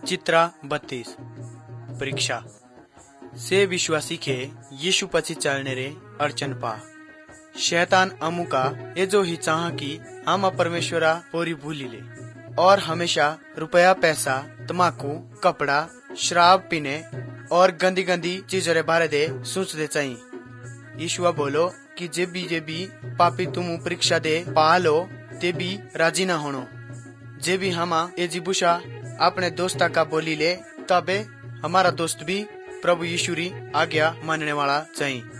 चित्रा 32 परीक्षा से विश्वासी के यीशु पछी चलने रे अड़चन पा। शैतान अमुका ये जो ही चाह कि हम परमेश्वरा पूरी भूली ले और हमेशा रुपया, पैसा, तमाकू, कपड़ा, शराब पीने और गंदी गंदी चीजों रे बारे दे सोच दे चाहिए। यीशुआ बोलो कि जे भी पापी तुम परीक्षा दे पालो ते भी राजी ना होनो। जे भी हमा ये जिबुशा अपने दोस्ता का बोली ले तबे हमारा दोस्त भी प्रभु यीशु री आज्ञा मानने वाला चाहिए।